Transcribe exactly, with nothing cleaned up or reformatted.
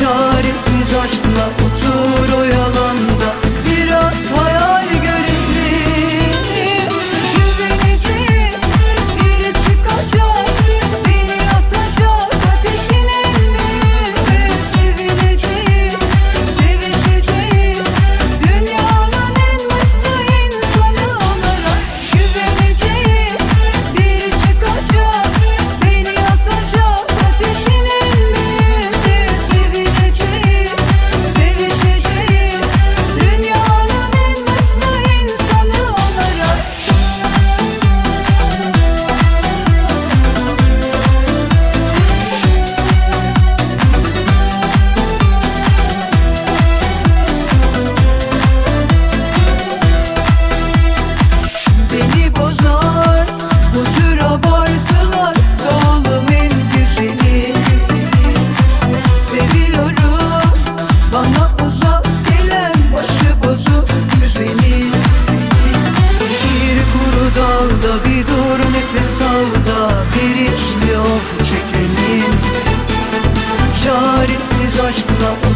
Çaresiz aşkla otur o yalanda, biraz hayal görelim. Güveneceğim biri çıkacak, beni atacak ateşin ellerine. Sevileceğim, sevişeceğim, dünyanın en mutlu insanı olarak. Güveneceğim biri çıkacak, beni atacak ateşin ellerine. Sevileceğim, sevişeceğim, dünyanın en mutlu insanı olarak. Beni bozar bu tür abartılar, doğalım en güzeli. Seviyorum bana uzak gelen başıbozu güzeli. Bir kuru dalda bir dur, nefes al da bir içli of çekelim. Çaresiz aşkla